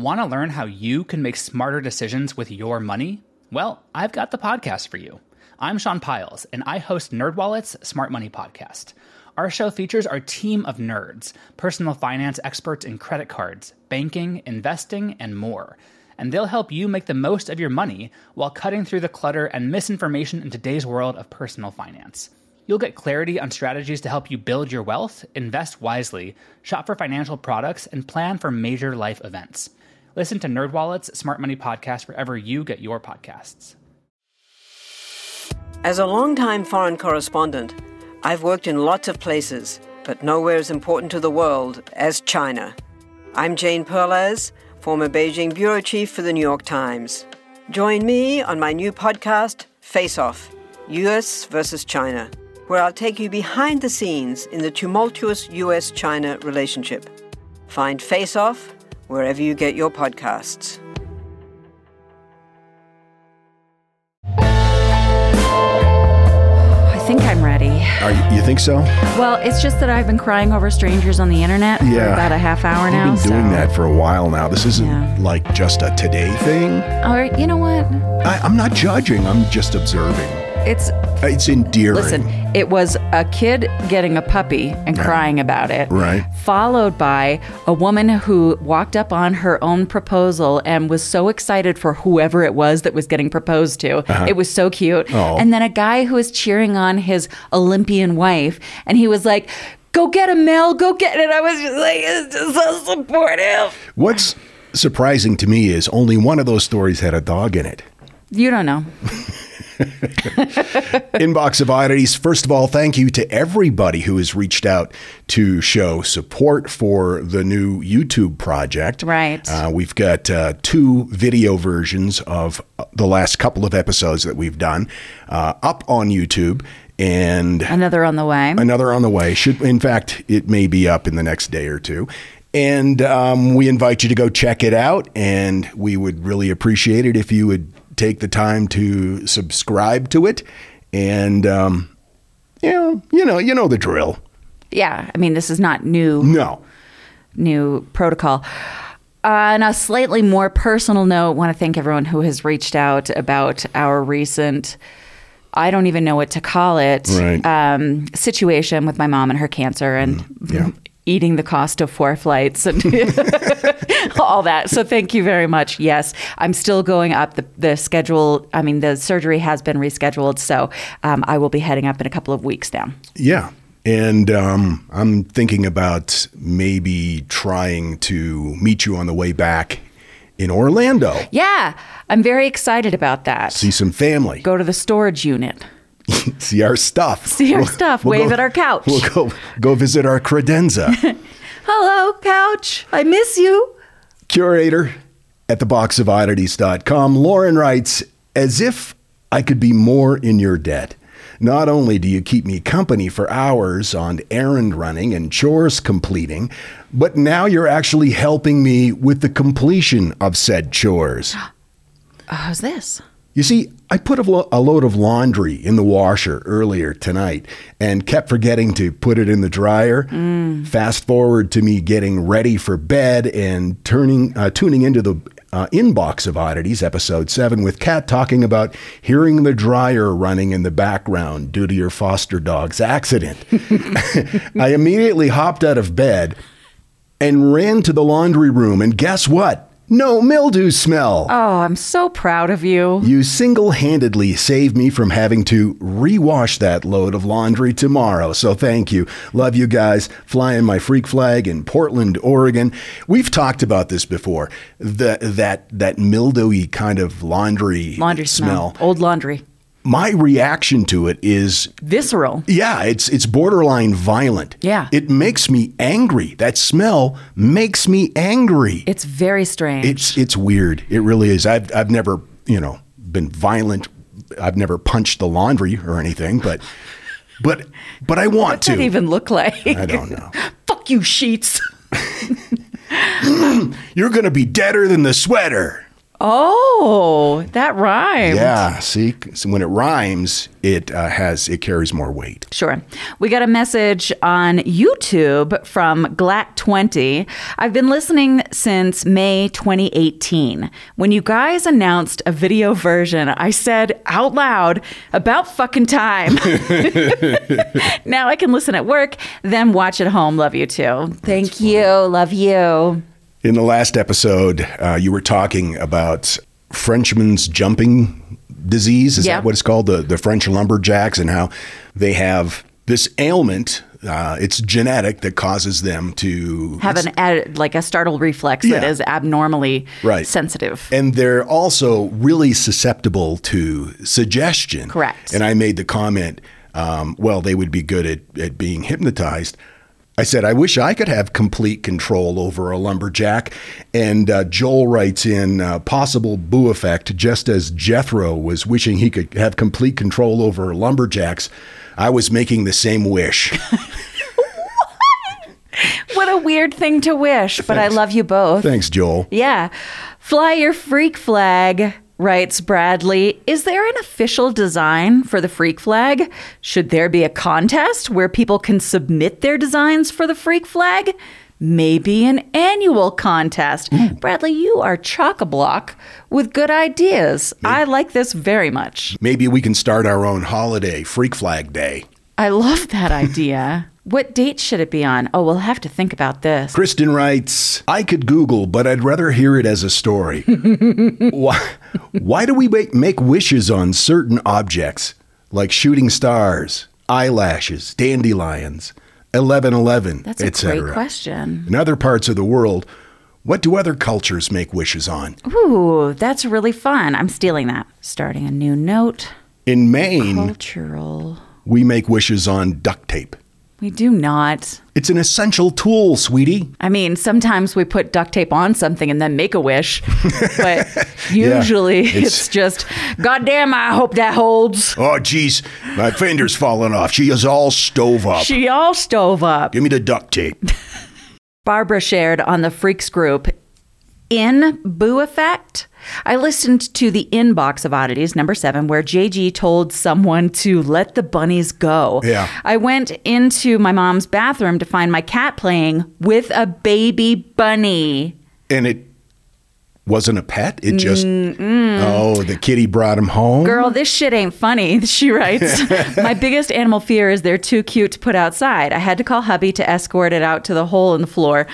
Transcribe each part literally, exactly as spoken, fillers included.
Want to learn how you can make smarter decisions with your money? Well, I've got the podcast for you. I'm Sean Piles, and I host NerdWallet's Smart Money Podcast. Our show features our team of nerds, personal finance experts in credit cards, banking, investing, and more. And they'll help you make the most of your money while cutting through the clutter and misinformation in today's world of personal finance. You'll get clarity on strategies to help you build your wealth, invest wisely, shop for financial products, and plan for major life events. Listen to NerdWallet's Smart Money Podcast wherever you get your podcasts. As a longtime foreign correspondent, I've worked in lots of places, but nowhere as important to the world as China. I'm Jane Perlez, former Beijing bureau chief for the New York Times. Join me on my new podcast, Face Off, U S versus China, where I'll take you behind the scenes in the tumultuous U S China relationship. Find Face Off wherever you get your podcasts. I think I'm ready. Are you, you think so? Well, it's just that I've been crying over strangers on the internet yeah. for about a half hour You've now. You've been doing so. that for a while now. This isn't yeah. like just a today thing. Or, you know what? I, I'm not judging. I'm just observing. It's it's endearing. Listen, it was a kid getting a puppy and yeah. crying about it. Right. Followed by a woman who walked up on her own proposal and was so excited for whoever it was that was getting proposed to. Uh-huh. It was so cute. Oh. And then a guy who was cheering on his Olympian wife, and he was like, "Go get him, Mel, go get it." I was just like, it's just so supportive. What's surprising to me is only one of those stories had a dog in it. You don't know. Inbox of Oddities. First of all, thank you to everybody who has reached out to show support for the new YouTube project. Right. Uh, we've got uh, two video versions of the last couple of episodes that we've done uh, up on YouTube. And another on the way. Another on the way. Should, in fact, it may be up in the next day or two. And um, we invite you to go check it out. And we would really appreciate it if you would take the time to subscribe to it. And, um, you know, you know, you know the drill. Yeah. I mean, this is not new. No. New protocol. Uh, on a slightly more personal note, I want to thank everyone who has reached out about our recent, I don't even know what to call it, right. um, situation with my mom and her cancer and mm, yeah. eating the cost of four flights and all that. So thank you very much. Yes, I'm still going up. The, the schedule, I mean, the surgery has been rescheduled. So um, I will be heading up in a couple of weeks now. Yeah. And um, I'm thinking about maybe trying to meet you on the way back in Orlando. Yeah, I'm very excited about that. See some family. Go to the storage unit. See our stuff. See our we'll, stuff. We'll Wave go, at our couch. We'll go go visit our credenza. Hello, couch. I miss you. Curator at the box of oddities dot com. Lauren writes, as if I could be more in your debt. Not only do you keep me company for hours on errand running and chores completing, but now you're actually helping me with the completion of said chores. How's this? You see, I put a, lo- a load of laundry in the washer earlier tonight and kept forgetting to put it in the dryer. Mm. Fast forward to me getting ready for bed and turning, uh, tuning into the uh, Inbox of Oddities, episode seven, with Kat talking about hearing the dryer running in the background due to your foster dog's accident. I immediately hopped out of bed and ran to the laundry room, and guess what? No mildew smell. Oh, I'm so proud of you. You single-handedly saved me from having to rewash that load of laundry tomorrow. So thank you. Love you guys. Flying my freak flag in Portland, Oregon. We've talked about this before. The, that that mildewy kind of laundry, laundry smell. smell. Old laundry. My reaction to it is visceral. Yeah, it's it's borderline violent. Yeah. It makes me angry. That smell makes me angry. It's very strange. It's it's weird. It really is. I've I've never, you know, been violent. I've never punched the laundry or anything, but but but I want what to. What does that even look like? I don't know. Fuck you, sheets. You're going to be deader than the sweater. Oh, that rhymed. Yeah, see, so when it rhymes, it uh, has it carries more weight. Sure. We got a message on YouTube from Glatt twenty. I've been listening since May twenty eighteen. When you guys announced a video version, I said out loud, about fucking time. Now I can listen at work, then watch at home. Love you too. Thank you. Love you. In the last episode, uh, you were talking about Frenchman's jumping disease. Is Yeah. that what it's called? The, the French lumberjacks, and how they have this ailment. Uh, it's genetic that causes them to Have an ad, like a startle reflex that Yeah. is abnormally Right. sensitive. And they're also really susceptible to suggestion. Correct. And I made the comment, um, well, they would be good at, at being hypnotized. I said, I wish I could have complete control over a lumberjack. And uh, Joel writes in, uh, possible boo effect, just as Jethro was wishing he could have complete control over lumberjacks, I was making the same wish. What a weird thing to wish, but Thanks. I love you both. Thanks, Joel. Yeah. Fly your freak flag, writes Bradley. Is there an official design for the freak flag? Should there be a contest where people can submit their designs for the freak flag? Maybe an annual contest. Bradley, you are chock-a-block with good ideas. I like this very much. Maybe we can start our own holiday, Freak Flag Day. I love that idea. What date should it be on? Oh, we'll have to think about this. Kristen writes, I could Google, but I'd rather hear it as a story. why, why do we make, make wishes on certain objects, like shooting stars, eyelashes, dandelions, eleven eleven, That's a et cetera? great question. In other parts of the world, what do other cultures make wishes on? Ooh, that's really fun. I'm stealing that. Starting a new note. In Maine, Cultural. we make wishes on duct tape. We do not. It's an essential tool, sweetie. I mean, sometimes we put duct tape on something and then make a wish. But usually it's- it's, just, goddamn, I hope that holds. Oh, geez, my finger's falling off. She is all stove up. She all stove up. Give me the duct tape. Barbara shared on the Freaks group, in Boo Effect. I listened to the inbox of oddities, number seven, where J G told someone to let the bunnies go. Yeah. I went into my mom's bathroom to find my cat playing with a baby bunny. And it wasn't a pet? It just, oh, the kitty brought him home? Girl, this shit ain't funny, she writes. My biggest animal fear is they're too cute to put outside. I had to call hubby to escort it out to the hole in the floor.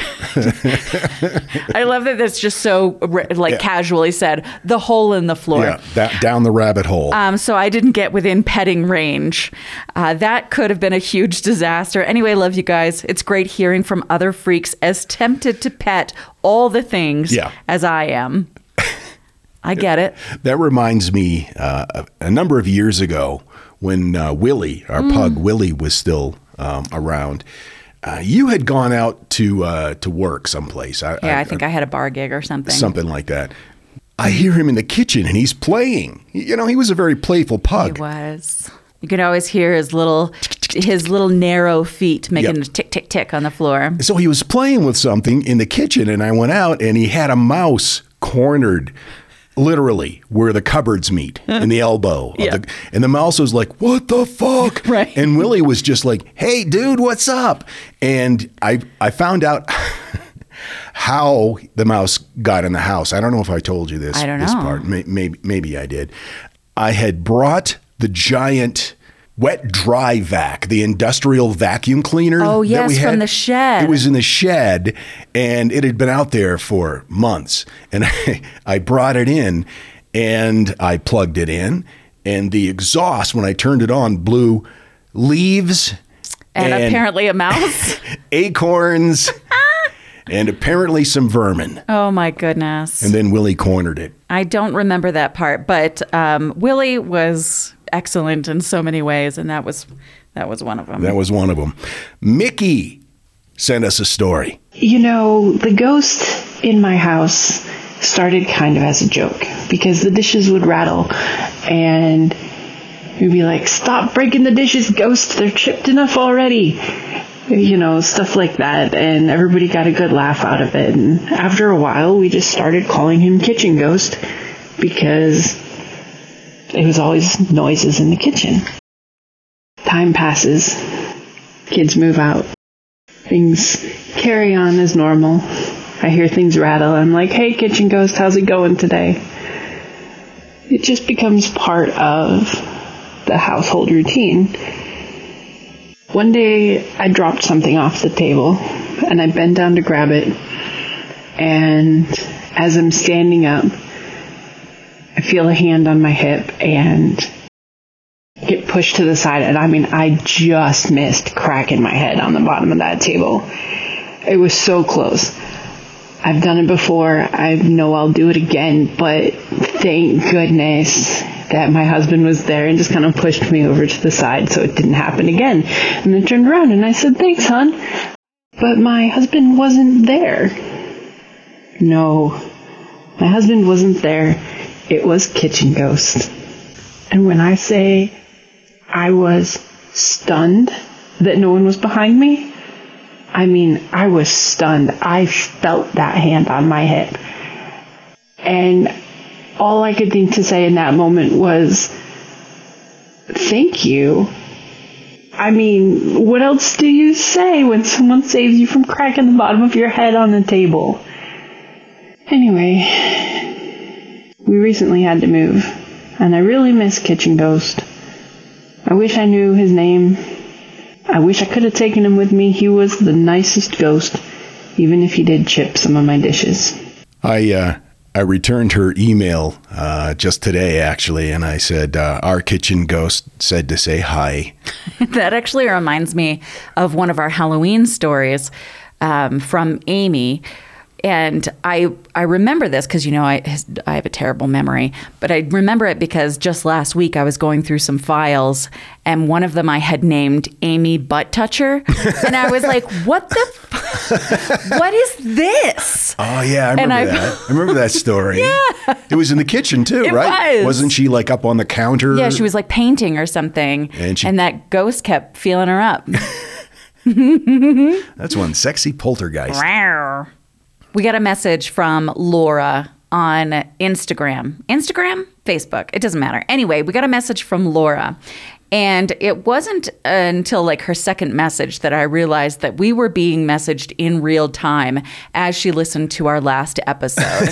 I love that that's just so like Yeah. casually said, the hole in the floor. Yeah, that, down the rabbit hole. Um, so I didn't get within petting range. Uh, that could have been a huge disaster. Anyway, love you guys. It's great hearing from other freaks as tempted to pet all the things Yeah. as I am. I get it. That reminds me, uh, a number of years ago, when uh, Willie, our pug Willie, was still um, around, uh, you had gone out to uh, to work someplace. I, Yeah, I think I had a bar gig or something. something like that. I hear him in the kitchen and he's playing. You know, he was a very playful He pug. was. You could always hear his little his little narrow feet making Yep. a tick, tick, tick on the floor. So he was playing with something in the kitchen, and I went out and he had a mouse cornered literally where the cupboards meet in the elbow. Of Yeah. the, and the mouse was like, what the fuck? Right. And Willie was just like, hey, dude, what's up? And I, I found out how the mouse got in the house. I don't know if I told you this, I don't this know. part. May- Maybe, maybe I did. I had brought the giant wet dry vac, the industrial vacuum cleaner. Oh, that yes, we from had. the shed. It was in the shed, and it had been out there for months. And I, I brought it in, and I plugged it in, and the exhaust, when I turned it on, blew leaves And, apparently a mouse. acorns, and apparently some vermin. Oh my goodness. And then Willie cornered it. I don't remember that part, but um, Willie was excellent in so many ways, and that was that was one of them. That was one of them. Mickey sent us a story. You know, the ghost in my house started kind of as a joke because the dishes would rattle and we'd be like, stop breaking the dishes, ghost, they're chipped enough already. you know, stuff like that. And everybody got a good laugh out of it. And after a while, we just started calling him Kitchen Ghost because it was always noises in the kitchen. Time passes. Kids move out. Things carry on as normal. I hear things rattle. I'm like, hey, Kitchen Ghost, how's it going today? It just becomes part of the household routine. One day, I dropped something off the table, and I bent down to grab it. And as I'm standing up, I feel a hand on my hip and get pushed to the side. And I mean, I just missed cracking my head on the bottom of that table. It was so close. I've done it before. I know I'll do it again, but thank goodness that my husband was there and just kind of pushed me over to the side so it didn't happen again. And then turned around and I said, thanks, hon. But my husband wasn't there. No, my husband wasn't there. It was Kitchen Ghost. And when I say I was stunned that no one was behind me, I mean, I was stunned. I felt that hand on my hip. And all I could think to say in that moment was, thank you. I mean, what else do you say when someone saves you from cracking the bottom of your head on the table? Anyway, we recently had to move, and I really miss Kitchen Ghost. I wish I knew his name. I wish I could have taken him with me. He was the nicest ghost, even if he did chip some of my dishes. I uh, I returned her email uh, just today, actually, and I said, uh, our Kitchen Ghost said to say hi. That actually reminds me of one of our Halloween stories um, from Amy. And I I remember this because, you know, I, I have a terrible memory, but I remember it because just last week I was going through some files and one of them I had named Amy Butt Toucher. And I was like, what the, f- what is this? Oh, yeah, I remember I, that. I remember that story. Yeah. It was in the kitchen, too, it right? Was. Wasn't she like up on the counter? Yeah, she was like painting or something. And, she, and that ghost kept feeling her up. That's one sexy poltergeist. Rawr. We got a message from Laura on Instagram. Instagram? Facebook. It doesn't matter. Anyway, we got a message from Laura. And it wasn't until like her second message that I realized that we were being messaged in real time as she listened to our last episode.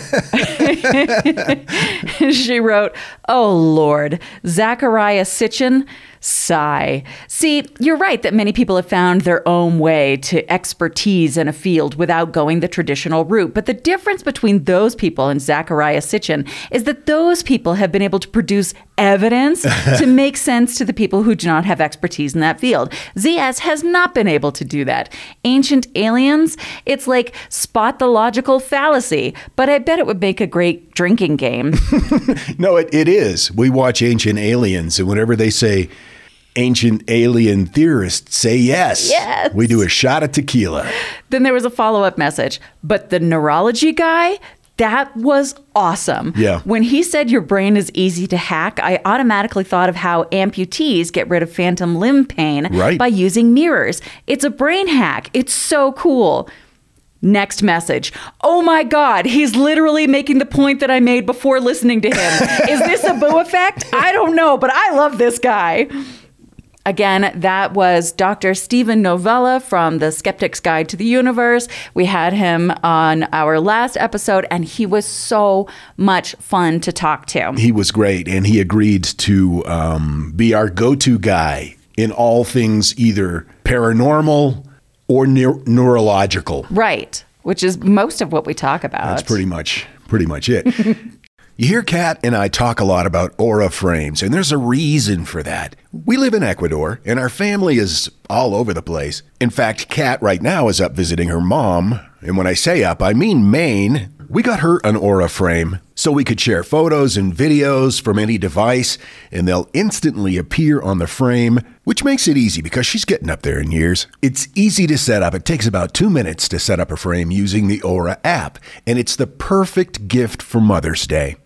She wrote, "Oh, Lord, Zachariah Sitchin, sigh. See, you're right that many people have found their own way to expertise in a field without going the traditional route. But the difference between those people and Zachariah Sitchin is that those people have been able to produce evidence to make sense to the people who do not have expertise in that field. Z S has not been able to do that. Ancient Aliens, it's like spot the logical fallacy, but I bet it would make a great drinking game." No, it, it is. We watch Ancient Aliens, and whenever they say ancient alien theorists, say yes. Yes. We do a shot of tequila. Then there was a follow-up message. But the neurology guy, that was awesome. Yeah. When he said your brain is easy to hack, I automatically thought of how amputees get rid of phantom limb pain right. by using mirrors. It's a brain hack. It's so cool. Next message. Oh my God, he's literally making the point that I made before listening to him. Is this a boo effect? I don't know, but I love this guy. Again, that was Doctor Stephen Novella from The Skeptic's Guide to the Universe. We had him on our last episode, and he was so much fun to talk to. He was great, and he agreed to um, be our go-to guy in all things either paranormal or neur- neurological. Right, which is most of what we talk about. That's pretty much, pretty much it. You hear Kat and I talk a lot about aura frames, and there's a reason for that. We live in Ecuador, and our family is all over the place. In fact, Kat right now is up visiting her mom, and when I say up, I mean Maine. We got her an aura frame so we could share photos and videos from any device, and they'll instantly appear on the frame, which makes it easy because she's getting up there in years. It's easy to set up. It takes about two minutes to set up a frame using the Aura app, and it's the perfect gift for Mother's Day.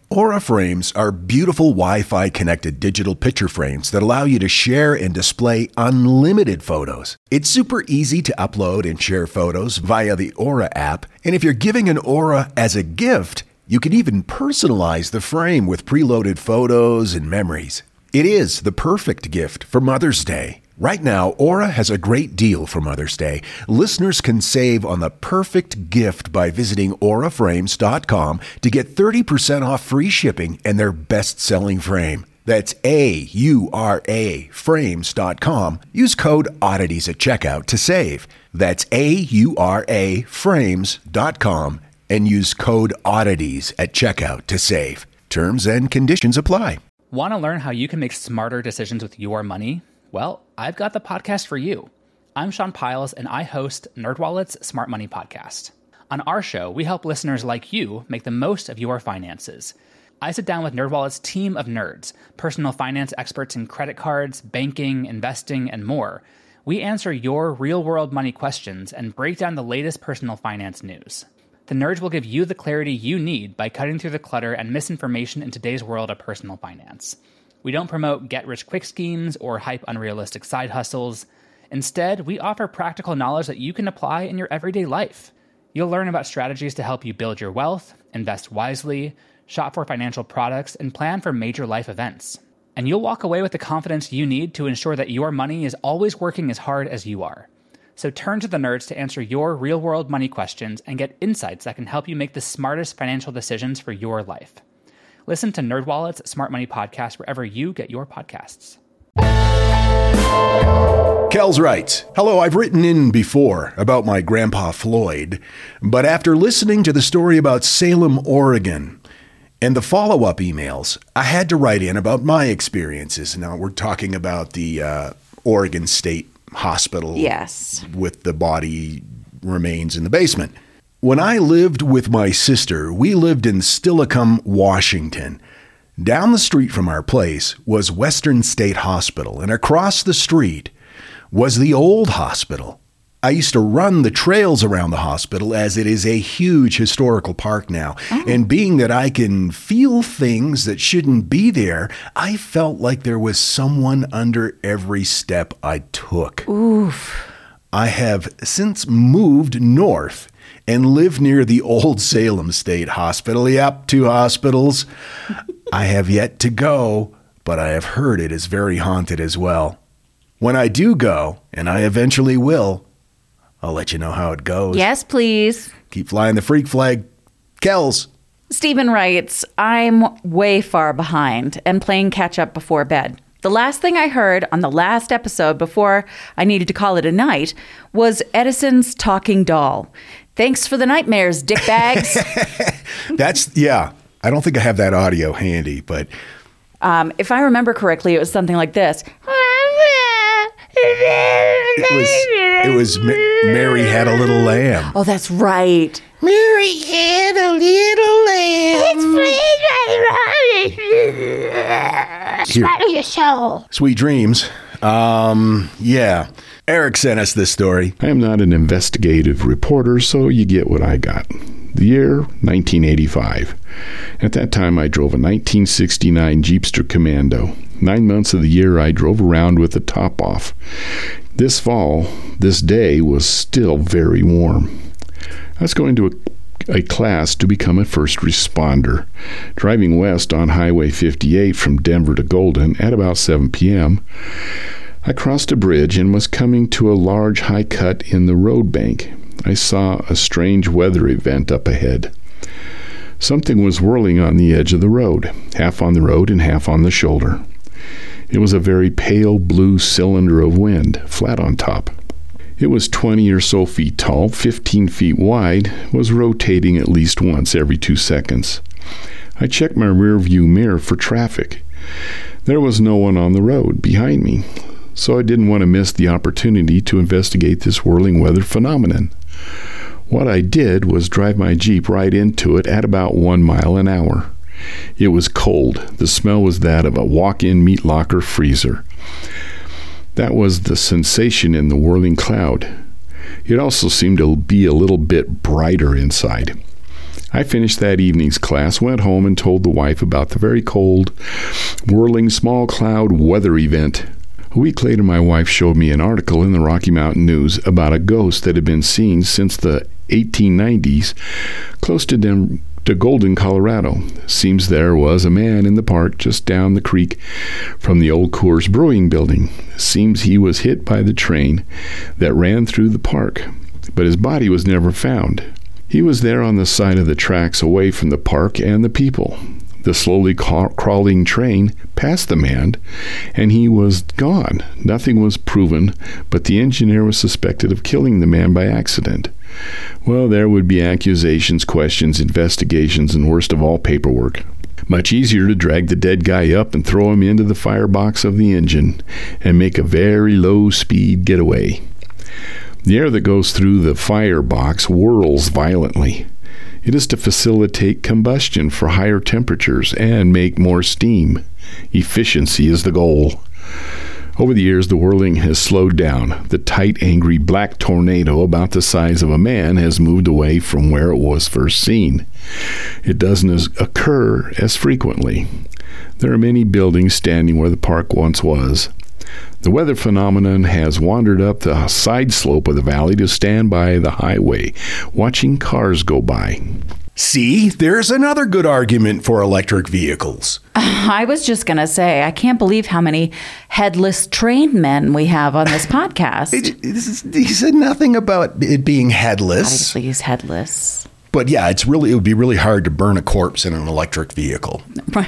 Aura frames are beautiful Wi-Fi connected digital picture frames that allow you to share and display unlimited photos. It's super easy to upload and share photos via the Aura app, and if you're giving an Aura as a gift, you can even personalize the frame with preloaded photos and memories. It is the perfect gift for Mother's Day. Right now, Aura has a great deal for Mother's Day. Listeners can save on the perfect gift by visiting aura frames dot com to get thirty percent off free shipping and their best-selling frame. That's A U R A frames dot com. Use code oddities at checkout to save. That's A U R A frames dot com and use code oddities at checkout to save. Terms and conditions apply. Want to learn how you can make smarter decisions with your money? Well, I've got the podcast for you. I'm Sean Piles, and I host NerdWallet's Smart Money Podcast. On our show, we help listeners like you make the most of your finances. I sit down with NerdWallet's team of nerds, personal finance experts in credit cards, banking, investing, and more. We answer your real-world money questions and break down the latest personal finance news. The nerds will give you the clarity you need by cutting through the clutter and misinformation in today's world of personal finance. We don't promote get-rich-quick schemes or hype unrealistic side hustles. Instead, we offer practical knowledge that you can apply in your everyday life. You'll learn about strategies to help you build your wealth, invest wisely, shop for financial products, and plan for major life events. And you'll walk away with the confidence you need to ensure that your money is always working as hard as you are. So turn to the nerds to answer your real-world money questions and get insights that can help you make the smartest financial decisions for your life. Listen to NerdWallet's Smart Money Podcast wherever you get your podcasts. Kells writes, hello, I've written in before about my grandpa Floyd, but after listening to the story about Salem, Oregon, and the follow-up emails, I had to write in about my experiences. Now, we're talking about the uh, Oregon State Hospital. Yes. With the body remains in the basement. When I lived with my sister, we lived in Steilacoom, Washington. Down the street from our place was Western State Hospital, and across the street was the old hospital. I used to run the trails around the hospital as it is a huge historical park now. Oh. And being that I can feel things that shouldn't be there, I felt like there was someone under every step I took. Oof. I have since moved north and live near the old Salem State Hospital. Yep, two hospitals. I have yet to go, but I have heard it is very haunted as well. When I do go, and I eventually will, I'll let you know how it goes. Yes, please. Keep flying the freak flag. Kells. Stephen writes, I'm way far behind and playing catch up before bed. The last thing I heard on the last episode before I needed to call it a night was Edison's talking doll. Thanks for the nightmares, dickbags. That's, yeah. I don't think I have that audio handy, but... Um, if I remember correctly, it was something like this. It was, it was Ma- Mary Had a Little Lamb. Oh, that's right. Mary had a little lamb. Smile your soul. Sweet dreams. Um, yeah. Eric sent us this story. I am not an investigative reporter, so you get what I got. The year, nineteen eighty-five. At that time, I drove a nineteen sixty-nine Jeepster Commando. Nine months of the year, I drove around with the top off. This fall, this day was still very warm. I was going to a, a class to become a first responder. Driving west on Highway fifty-eight from Denver to Golden at about seven p.m., I crossed a bridge and was coming to a large high cut in the road bank. I saw a strange weather event up ahead. Something was whirling on the edge of the road, half on the road and half on the shoulder. It was a very pale blue cylinder of wind, flat on top. It was twenty or so feet tall, fifteen feet wide, was rotating at least once every two seconds. I checked my rear view mirror for traffic. There was no one on the road behind me, so I didn't want to miss the opportunity to investigate this whirling weather phenomenon. What I did was drive my Jeep right into it at about one mile an hour. It was cold. The smell was that of a walk-in meat locker freezer. That was the sensation in the whirling cloud. It also seemed to be a little bit brighter inside. I finished that evening's class, went home, and told the wife about the very cold, whirling small cloud weather event. A week later, my wife showed me an article in the Rocky Mountain News about a ghost that had been seen since the eighteen nineties close to, Dem- to Golden, Colorado. Seems there was a man in the park just down the creek from the old Coors Brewing Building. Seems he was hit by the train that ran through the park, but his body was never found. He was there on the side of the tracks away from the park and the people. The slowly ca- crawling train passed the man, and he was gone. Nothing was proven, but the engineer was suspected of killing the man by accident. Well, there would be accusations, questions, investigations, and worst of all, paperwork. Much easier to drag the dead guy up and throw him into the firebox of the engine and make a very low-speed getaway. The air that goes through the firebox whirls violently. It is to facilitate combustion for higher temperatures and make more steam. Efficiency is the goal. Over the years, the whirling has slowed down. The tight, angry black tornado about the size of a man has moved away from where it was first seen. It doesn't as occur as frequently. There are many buildings standing where the park once was. The weather phenomenon has wandered up the side slope of the valley to stand by the highway, watching cars go by. See, there's another good argument for electric vehicles. I was just going to say, I can't believe how many headless train men we have on this podcast. It, this is, he said nothing about it being headless. Obviously, he's headless. But yeah, it's really it would be really hard to burn a corpse in an electric vehicle. Right.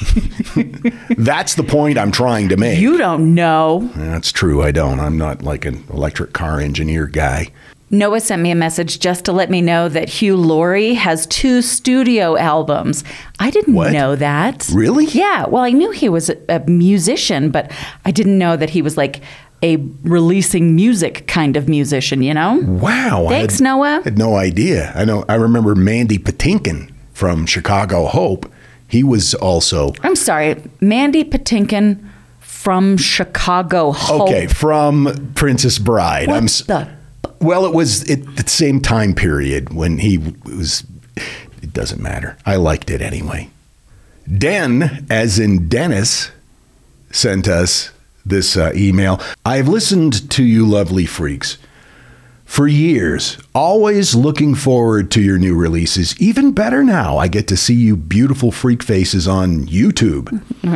That's the point I'm trying to make. You don't know. That's true. I don't. I'm not like an electric car engineer guy. Noah sent me a message just to let me know that Hugh Laurie has two studio albums. I didn't What? know that. Really? Yeah. Well, I knew he was a, a musician, but I didn't know that he was like a releasing music kind of musician, you know? Wow. Thanks, I had, Noah. had no idea. I know. I remember Mandy Patinkin from Chicago Hope. He was also... I'm sorry, Mandy Patinkin from Chicago Hope. Okay, from Princess Bride. What I'm s- the... Well, it was at the same time period when he was... It doesn't matter. I liked it anyway. Den, as in Dennis, sent us this uh, email. I've listened to you lovely freaks for years, always looking forward to your new releases. Even better now, I get to see you beautiful freak faces on YouTube.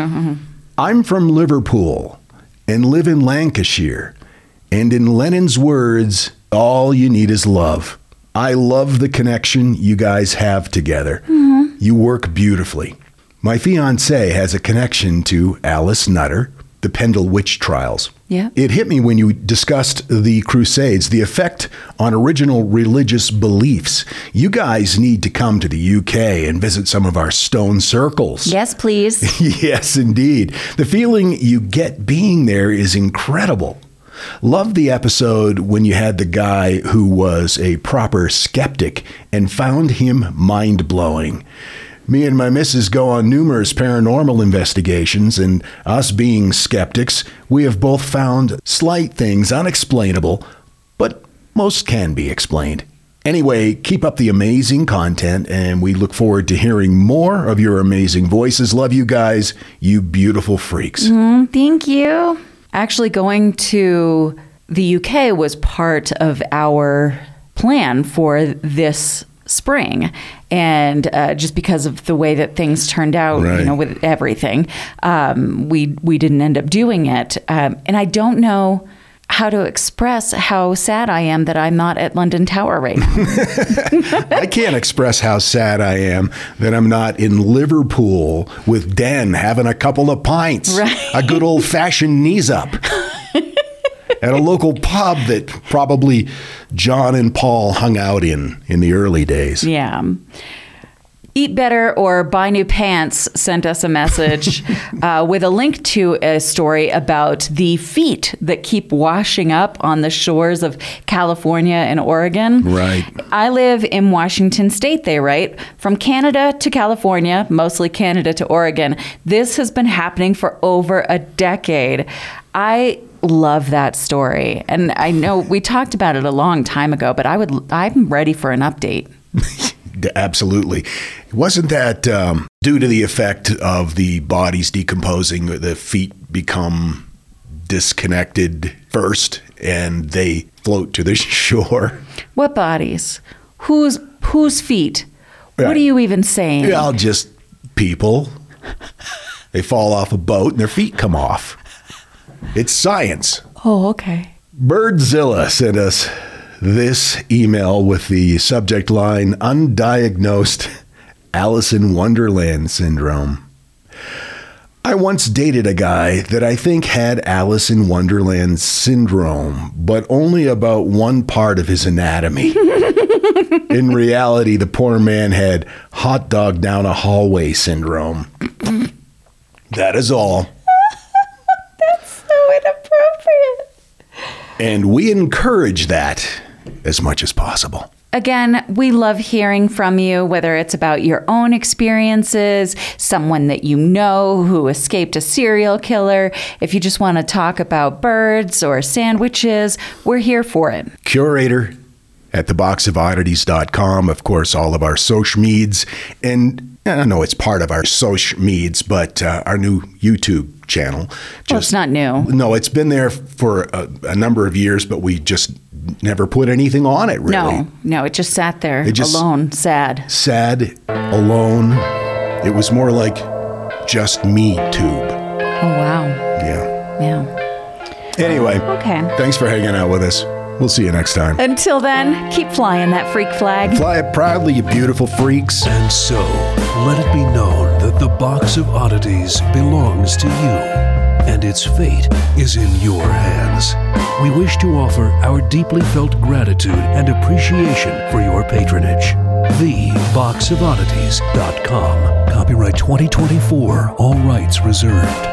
I'm from Liverpool and live in Lancashire. And in Lennon's words, all you need is love. I love the connection you guys have together. Mm-hmm. You work beautifully. My fiancé has a connection to Alice Nutter, the Pendle Witch Trials. Yeah. It hit me when you discussed the Crusades, the effect on original religious beliefs. You guys need to come to the U K and visit some of our stone circles. Yes, please. Yes, indeed. The feeling you get being there is incredible. Love the episode when you had the guy who was a proper skeptic and found him mind-blowing. Me and my missus go on numerous paranormal investigations, and us being skeptics, we have both found slight things unexplainable, but most can be explained. Anyway, keep up the amazing content, and we look forward to hearing more of your amazing voices. Love you guys, you beautiful freaks. Mm, thank you. Actually, going to the U K was part of our plan for this spring. And uh, just because of the way that things turned out, Right. you know, with everything, um, we we didn't end up doing it. Um, and I don't know how to express how sad I am that I'm not at London Tower right now. I can't express how sad I am that I'm not in Liverpool with Den having a couple of pints, Right. a good old-fashioned knees up. At a local pub that probably John and Paul hung out in in the early days. Yeah. Eat Better or Buy New Pants sent us a message uh, with a link to a story about the feet that keep washing up on the shores of California and Oregon. Right. I live in Washington State, they write. From Canada to California, mostly Canada to Oregon, this has been happening for over a decade. I love that story. And I know we talked about it a long time ago, but I would I'm ready for an update. Absolutely. Wasn't that um, due to the effect of the bodies decomposing, the feet become disconnected first and they float to the shore? What bodies? Whose whose feet? Right. What are you even saying? Well, just people. They fall off a boat and their feet come off. It's science. Oh, okay. Birdzilla sent us this email with the subject line, undiagnosed Alice in Wonderland syndrome. I once dated a guy that I think had Alice in Wonderland syndrome, but only about one part of his anatomy. In reality, the poor man had hot dog down a hallway syndrome. That is all. That's so inappropriate. And we encourage that as much as possible. Again, we love hearing from you, whether it's about your own experiences, someone that you know who escaped a serial killer. If you just want to talk about birds or sandwiches, we're here for it. Curator at the box of oddities dot com. Of course, all of our social meds. And I know it's part of our social meds, but uh, our new YouTube channel. Just, well, it's not new. No, it's been there for a, a number of years, but we just never put anything on it, really. No, no, it just sat there It just- alone, sad. Sad, alone. It was more like just me tube. Oh, wow. Yeah. Yeah. Anyway, Okay. thanks for hanging out with us. We'll see you next time. Until then, keep flying that freak flag. Fly it proudly, you beautiful freaks. And so, let it be known that the Box of Oddities belongs to you, and its fate is in your hands. We wish to offer our deeply felt gratitude and appreciation for your patronage. the box of oddities dot com. Copyright twenty twenty-four, all rights reserved.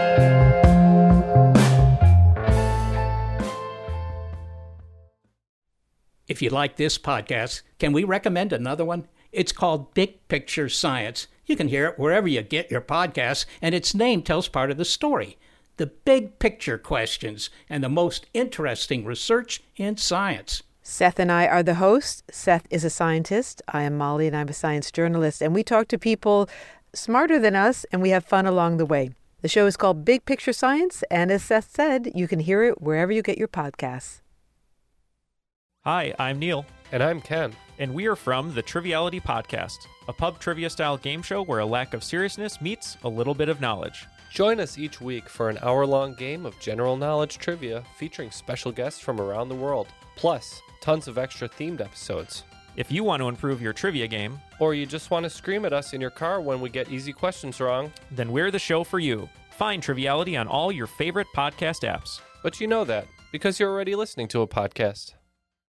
If you like this podcast, can we recommend another one? It's called Big Picture Science. You can hear it wherever you get your podcasts, and its name tells part of the story. The big picture questions and the most interesting research in science. Seth and I are the hosts. Seth is a scientist. I am Molly, and I'm a science journalist. And we talk to people smarter than us, and we have fun along the way. The show is called Big Picture Science, and as Seth said, you can hear it wherever you get your podcasts. Hi, I'm Neil. And I'm Ken. And we are from the Triviality Podcast, a pub trivia-style game show where a lack of seriousness meets a little bit of knowledge. Join us each week for an hour-long game of general knowledge trivia featuring special guests from around the world, plus tons of extra themed episodes. If you want to improve your trivia game, or you just want to scream at us in your car when we get easy questions wrong, then we're the show for you. Find Triviality on all your favorite podcast apps. But you know that, because you're already listening to a podcast.